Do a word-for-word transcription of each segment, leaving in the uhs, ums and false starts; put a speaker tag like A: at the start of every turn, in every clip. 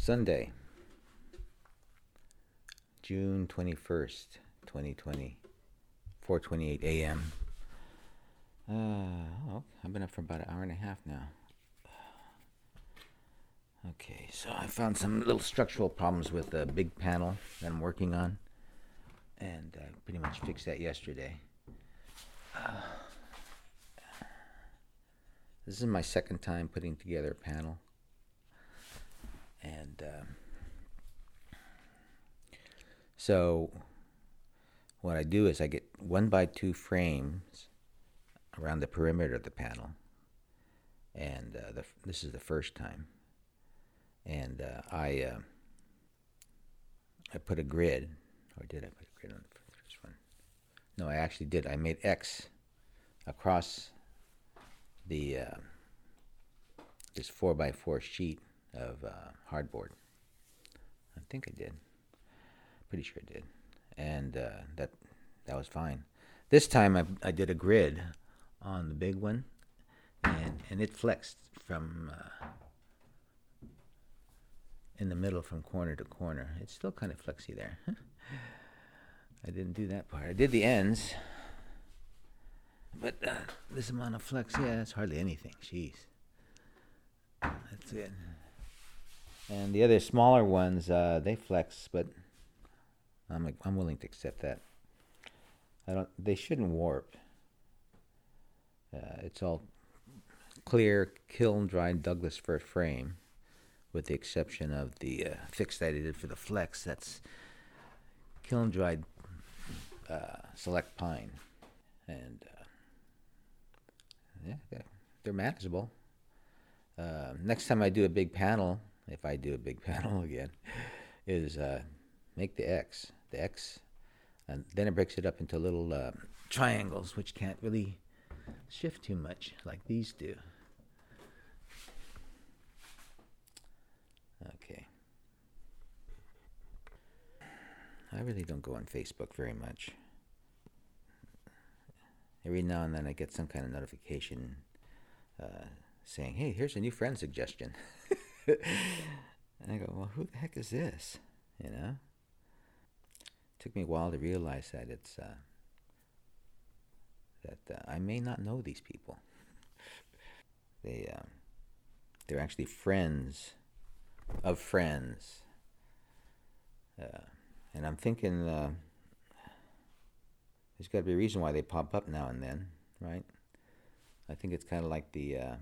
A: Sunday, June twenty-first, twenty twenty, four twenty-eight a m Uh, oh, I've been up for about an hour and a half now. Okay, so I found some little structural problems with the big panel that I'm working on, and I pretty much fixed that yesterday. Uh, this is my second time putting together a panel, and um, so what I do is I get one by two frames around the perimeter of the panel, and uh, the, this is the first time. And uh, I uh, I put a grid, or did I put a grid on the first one? No, I actually did. I made X across the uh, this four by four sheet of uh, hardboard. I think I did. Pretty sure I did, and uh, that that was fine. This time I I did a grid on the big one, and and it flexed from. Uh, in the middle from corner to corner. It's still kind of flexy there. I didn't do that part. I did the ends, but uh, this amount of flex, yeah, that's hardly anything. Jeez. That's it. And the other smaller ones, uh, they flex, but I'm I'm willing to accept that. I don't. They shouldn't warp. Uh, it's all clear, kiln-dried Douglas fir frame, with the exception of the uh, fix that I did for the flex. That's kiln-dried uh, select pine. And uh, yeah, they're, they're manageable. Uh, next time I do a big panel, if I do a big panel again, is uh, make the X. The X, and then it breaks it up into little uh, triangles, which can't really shift too much like these do. Okay. I really don't go on Facebook very much. Every now and then I get some kind of notification uh, saying, hey, here's a new friend suggestion. And I go, well, who the heck is this? You know? It took me a while to realize that it's, uh, that uh, I may not know these people. They, uh, they're actually friends of friends, uh, and I'm thinking uh, there's got to be a reason why they pop up now and then, right? I think it's kind of like the uh,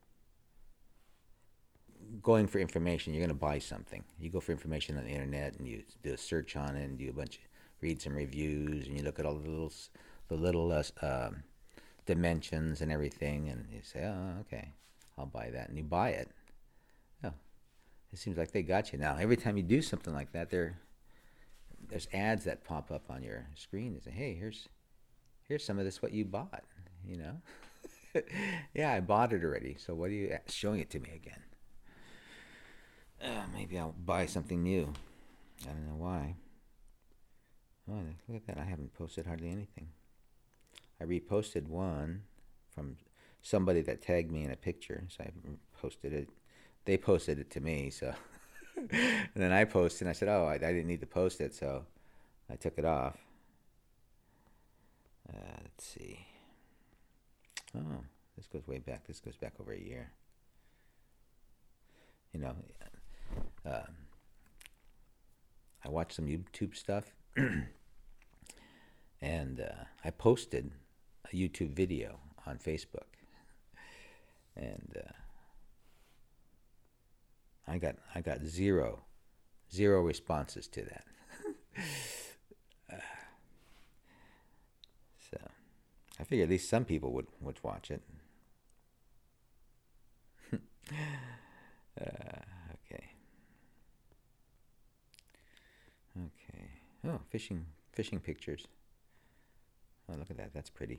A: going for information. You're going to buy something. You go for information on the internet, and you do a search on it, and do a bunch, of, read some reviews, and you look at all the little, the little uh, uh, dimensions and everything, and you say, oh, okay, I'll buy that, and you buy it. Oh. It seems like they got you now. Every time you do something like that, there, there's ads that pop up on your screen and say, "Hey, here's, here's some of this what you bought." You know, yeah, I bought it already. So what are you showing it to me again? Uh, maybe I'll buy something new. I don't know why. Oh, look at that! I haven't posted hardly anything. I reposted one from somebody that tagged me in a picture, so I posted it. They posted it to me, so and then I posted, and I said, "Oh, I, I didn't need to post it," so I took it off. Uh, let's see. Oh, this goes way back. This goes back over a year. You know, uh, I watched some YouTube stuff, and uh, I posted a YouTube video on Facebook, and. Uh, I got I got zero, zero responses to that. uh, so, I figure at least some people would, would watch it. uh, okay. Okay. Oh, fishing fishing pictures. Oh, look at that. That's pretty.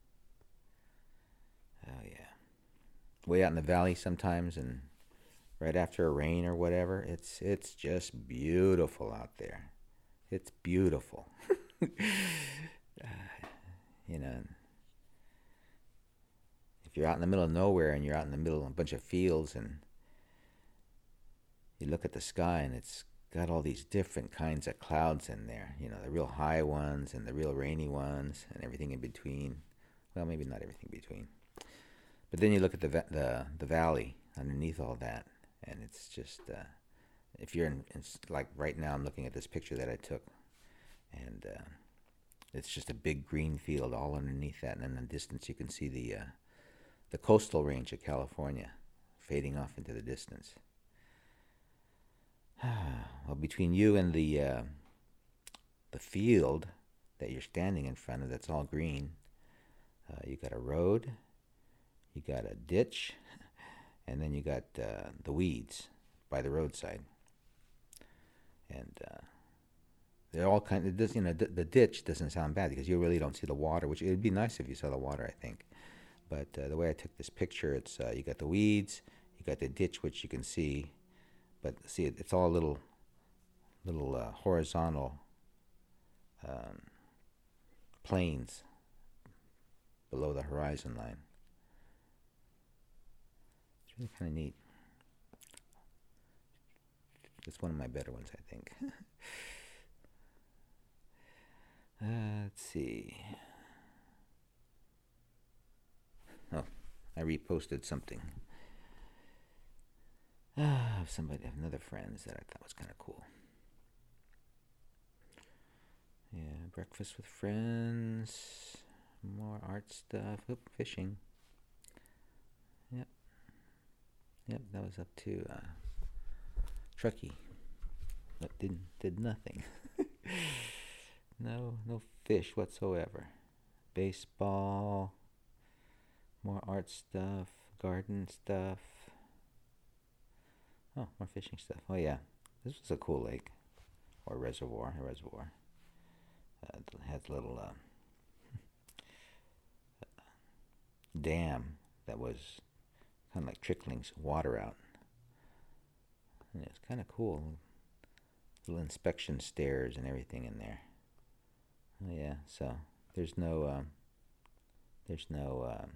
A: Oh yeah. Way out in the valley sometimes, and right after a rain or whatever, it's it's just beautiful out there. It's beautiful. uh, you know, if you're out in the middle of nowhere and you're out in the middle of a bunch of fields and you look at the sky and it's got all these different kinds of clouds in there. You know, the real high ones and the real rainy ones and everything in between. Well, maybe not everything in between. But then you look at the va- the the valley underneath all that, and it's just uh, if you're in, in like right now, I'm looking at this picture that I took, and uh, it's just a big green field all underneath that, and in the distance you can see the uh, the coastal range of California fading off into the distance. Well, between you and the uh, the field that you're standing in front of, that's all green, uh, you got a road, you got a ditch, and then you got uh, the weeds by the roadside, and uh, they're all kind of this. You know, the, the ditch doesn't sound bad because you really don't see the water, which it would be nice if you saw the water, I think. But uh, the way I took this picture, it's uh, you got the weeds, you got the ditch, which you can see, but see, it, it's all little, little uh, horizontal um, planes below the horizon line. It's really kind of neat. It's one of my better ones, I think. uh, let's see. Oh, I reposted something. Ah, somebody, another friend's that I thought was kind of cool. Yeah, breakfast with friends. More art stuff. Oop, fishing. Yep. Yep, that was up to uh, Truckee. But didn't did nothing. no, no fish whatsoever. Baseball. More art stuff. Garden stuff. Oh, more fishing stuff. Oh yeah, this was a cool lake, or reservoir. A reservoir. Uh, it has a little uh, dam that was kind of like trickling water out. And it's kind of cool. Little inspection stairs and everything in there. Oh yeah, so there's no um, there's no um,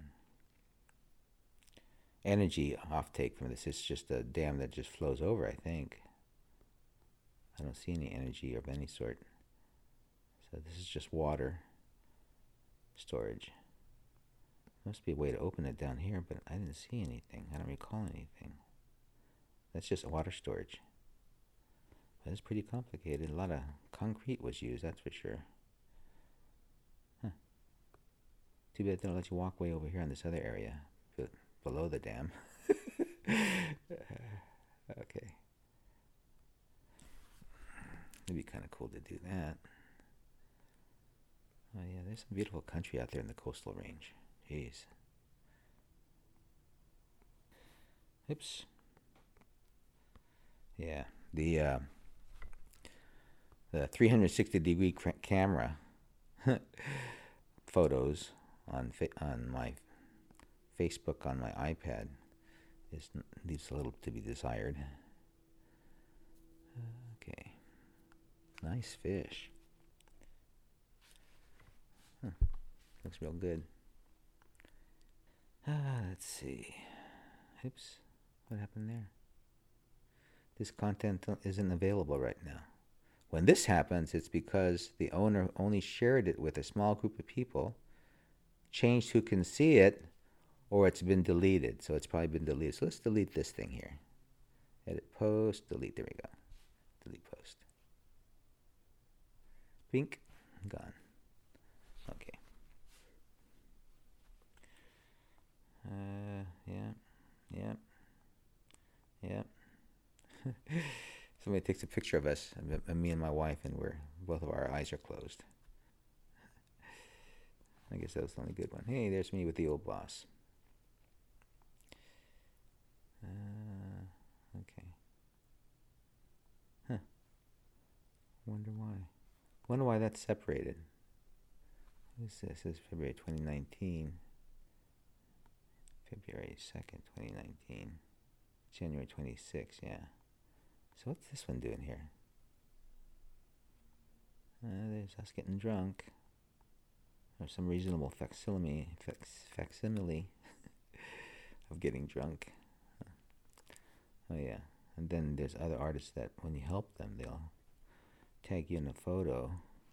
A: energy offtake from this. It's just a dam that just flows over, I think. I don't see any energy of any sort. So this is just water storage. Must be a way to open it down here, but I didn't see anything. I don't recall anything. That's just water storage. But it's pretty complicated. A lot of concrete was used, that's for sure. Huh. Too bad they don't let you walk way over here in this other area, but below the dam. Okay. It'd be kind of cool to do that. Oh yeah, there's some beautiful country out there in the coastal range. Jeez. Oops. Yeah, the uh, the three hundred sixty degree cr- camera photos on fa- on my Facebook on my iPad is leaves a little to be desired. Okay, nice fish. Huh. Looks real good. Ah, let's see. Oops, what happened there? This content isn't available right now. When this happens, it's because the owner only shared it with a small group of people, changed who can see it, or it's been deleted. So it's probably been deleted. So let's delete this thing here. Edit post, delete. There we go. Delete post. Pink, gone. Okay. Uh, yeah, yeah, yeah. Somebody takes a picture of us, me and my wife, and we're both of our eyes are closed. I guess that was the only good one. Hey, there's me with the old boss. Uh, okay. Huh. Wonder why. Wonder why that's separated. What is this? This is February twenty nineteen. February second, twenty nineteen. January twenty-sixth, yeah. So what's this one doing here? Uh, there's us getting drunk. Or some reasonable facsimile, fac- facsimile of getting drunk. Oh yeah, and then there's other artists that when you help them, they'll tag you in a photo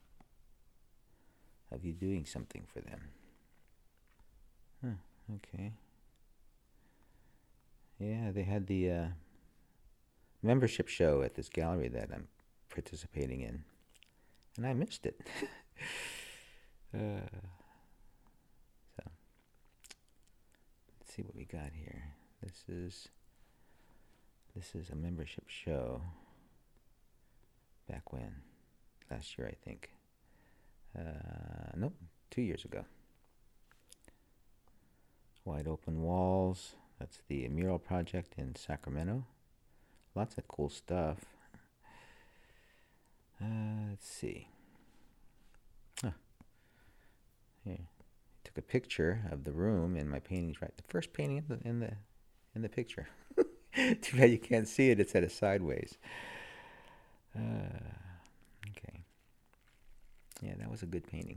A: of you doing something for them. Huh, okay. Yeah, they had the uh, membership show at this gallery that I'm participating in, and I missed it. uh, so, let's see what we got here. This is this is a membership show. Back when? Last year, I think. Uh, nope, two years ago. Wide Open Walls. That's the mural project in Sacramento. Lots of cool stuff. Uh, let's see. Huh. Here, took a picture of the room and my painting's right. The first painting in the in the in the picture. Too bad you can't see it. It's at a sideways. Uh, okay. Yeah, that was a good painting.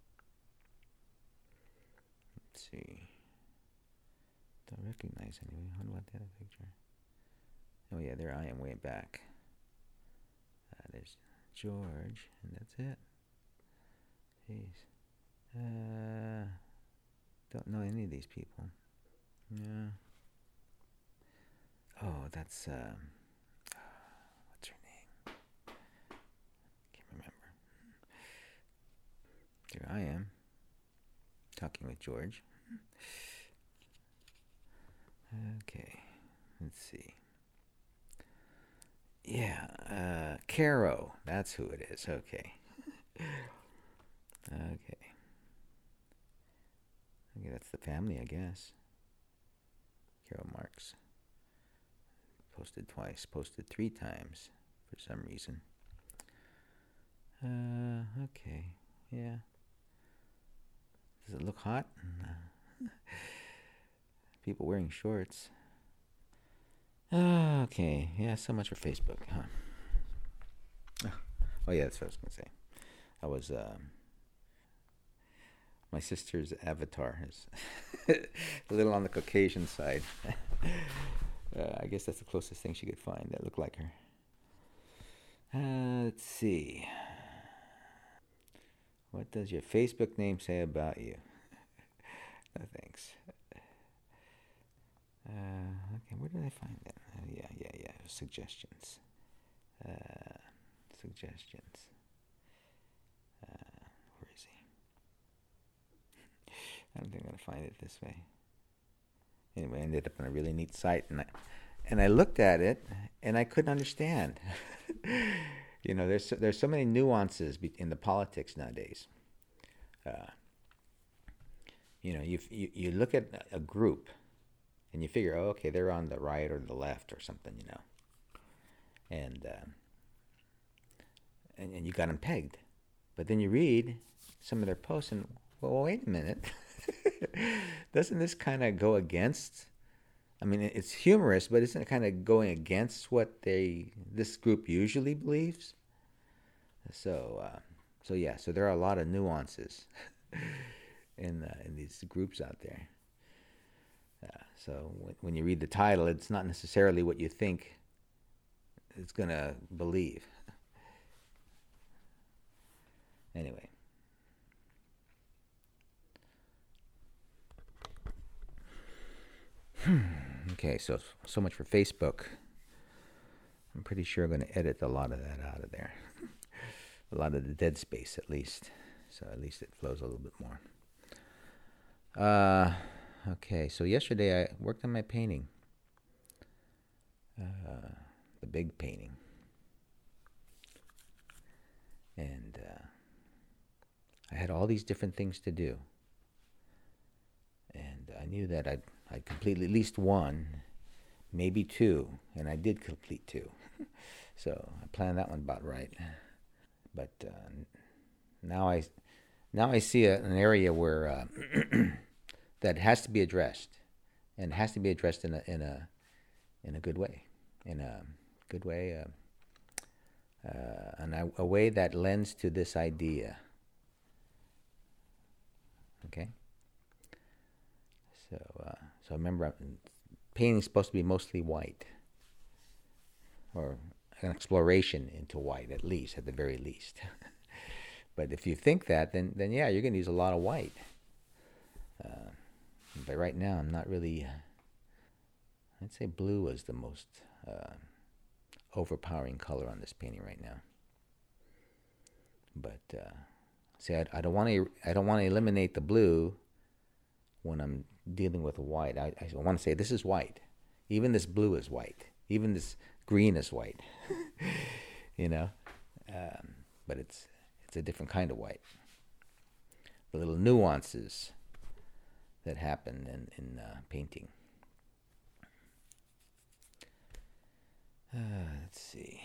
A: Let's see. Don't recognize anyway. What about the other picture? Oh yeah, there I am way back. Uh, there's George, and that's it. Jeez. Uh, don't know any of these people. Yeah. Oh, that's, um, what's her name? Can't remember. Here I am, talking with George. Okay, let's see. Yeah, uh, Caro, that's who it is. Okay. Okay. Okay, that's the family, I guess. Caro Marx. Posted twice, posted three times for some reason. Uh, okay, yeah. Does it look hot? People wearing shorts. Uh, okay, yeah, so much for Facebook, huh? Oh, yeah, that's what I was going to say. I was, um, my sister's avatar is a little on the Caucasian side. uh, I guess that's the closest thing she could find that looked like her. Uh, let's see. What does your Facebook name say about you? No, thanks. Uh, okay, where did I find that? Uh, yeah, yeah, yeah. Suggestions. Uh, suggestions. Uh, where is he? I don't think I'm gonna find it this way. Anyway, I ended up on a really neat site, and I, and I looked at it, and I couldn't understand. You know, there's so, there's so many nuances in the politics nowadays. Uh, you know, you, you you look at a group, and you figure, oh, okay, they're on the right or the left or something, you know, and um, and, and you got them pegged, but then you read some of their posts, and well, wait a minute, doesn't this kind of go against? I mean, it's humorous, but isn't it kind of going against what they this group usually believes? So, uh, so yeah, so there are a lot of nuances in uh, in these groups out there. Uh, so when, when you read the title, it's not necessarily what you think it's gonna believe. Anyway. Okay, so so much for Facebook. I'm pretty sure I'm going to edit a lot of that out of there. A lot of the dead space, at least. So at least it flows a little bit more. Uh, okay, so yesterday I worked on my painting. Uh, the big painting. And uh, I had all these different things to do. And I knew that I'd, I'd complete at least one, maybe two, and I did complete two. So I planned that one about right. But uh, now I now I see a, an area where uh, that has to be addressed, and it has to be addressed in a in a in a good way, in a good way, uh, uh, and a, a way that lends to this idea. Okay. So, uh, so remember, painting is supposed to be mostly white. or an exploration into white, at least, at the very least. But if you think that, then then yeah, you're going to use a lot of white. Uh, but right now, I'm not really. I'd say blue is the most uh, overpowering color on this painting right now. But uh, see, I, I don't want to. I don't want to eliminate the blue when I'm dealing with white. I, I want to say this is white. Even this blue is white. Even this green is white. You know, um, but it's it's a different kind of white. The little nuances that happen in in uh, painting. Uh, let's see.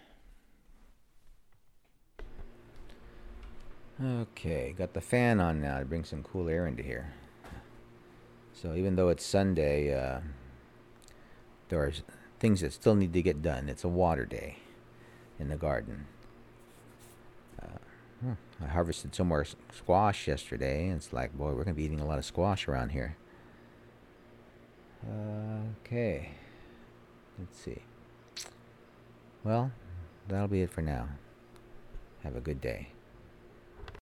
A: Okay, got the fan on now to bring some cool air into here. So even though it's Sunday, uh, there are things that still need to get done. It's a water day in the garden. Uh, I harvested some more squash yesterday, and it's like, boy, we're going to be eating a lot of squash around here. Uh, okay, let's see. Well, that'll be it for now. Have a good day.